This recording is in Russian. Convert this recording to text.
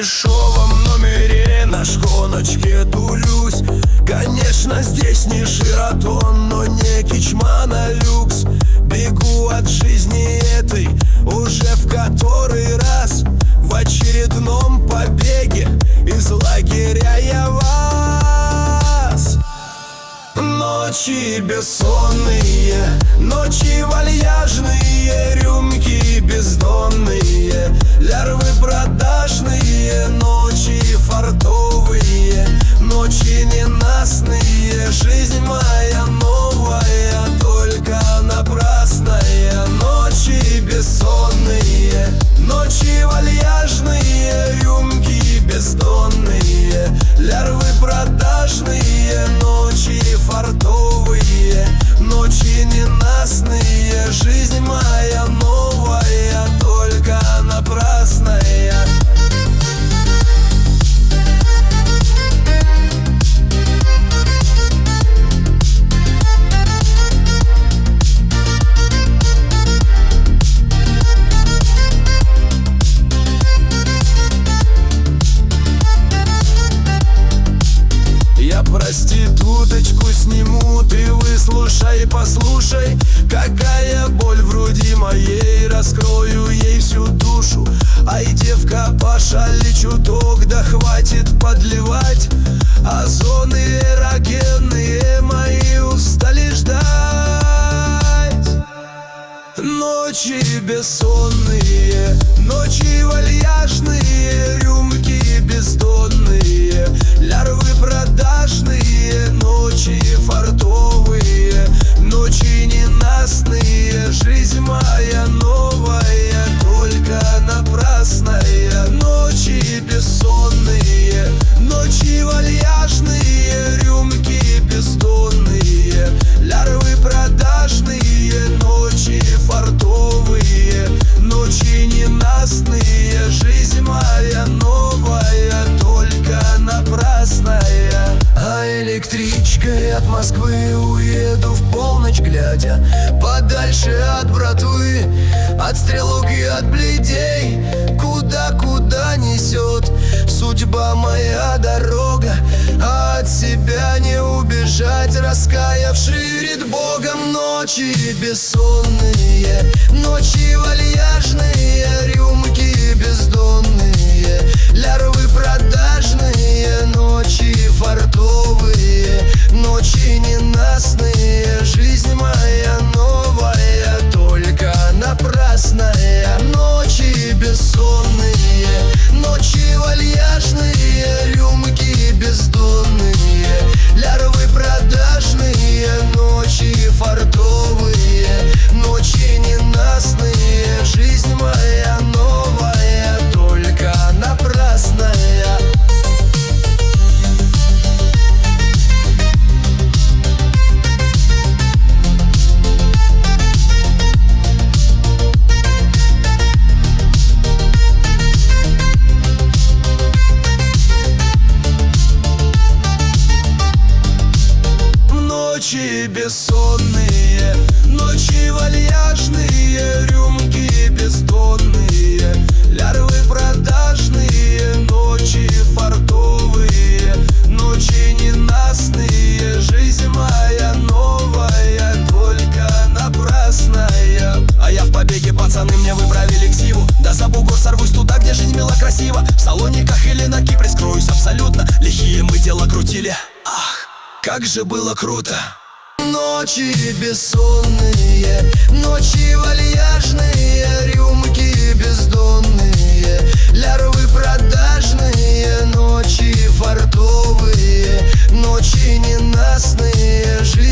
дешевом номере на шконочке тулюсь. Конечно, здесь не Шератон, но не Кичман, а люкс. Бегу от жизни этой уже в который раз. В очередном побеге из лагеря я вас. Ночи бессонные, ночи вальяжные, рюмки бездонные, лярвы продажные, ночи фартовые, ночи ненастные. Жизнь моя новая, только напрасная. Ночи бессонные, ночи вальяжные, рюмки бездонные, лярвы продажные, ночи фартовые, ночи ненастные. Жизнь моя новая, только напрасная. Проституточку сниму, ты выслушай, послушай, какая боль в груди моей, раскрою ей всю душу. Ай, девка, пошали чуток, да хватит подливать. Озоны эрогенные мои устали ждать. Ночи бессонные, ночи вальяжные, рюмки бездонные, лярвы продажные, ночи фартовые, ночи ненастные. Жизнь моя новая, только напрасная. Ночи бессонные, ночи вальяжные, рюмки бездонные, лярвы продажные, ночи фартовые, ночи ненастные. Жизнь моя новая, только напрасная. А электричкой от Москвы уеду в полночь глядя, подальше от братвы, от стрелок и от бледей. Куда несет судьба моя дорога, а от себя не убежать, раскаявшись перед Богом. Ночи бессонные, ночи вальяжные, рюмки бездонные, лярвы продажные, ночи фартовые, ночи ненастные. Жизнь моя новая, только напрасная. Ночи бессонные, ночи вальяжные, рюмки бездонные, лярвы продажные, ночи фартовые, ночи ненастные. Жизнь моя новая, только напрасная. Ночи бессонные, ночи вальяжные, рюмки бездонные, лярвы продажные, ночи фартовые, ночи ненастные. Жизнь моя новая, только напрасная. А я в побеге, пацаны, мне выправили ксиву. Да за бугор сорвусь туда, где жизнь мила красиво. В Салониках или на Кипре скроюсь абсолютно. Лихие мы дело крутили, ах, как же было круто. Ночи бессонные, ночи вальяжные, рюмки бездонные, лярвы продажные, ночи фартовые, ночи ненастные.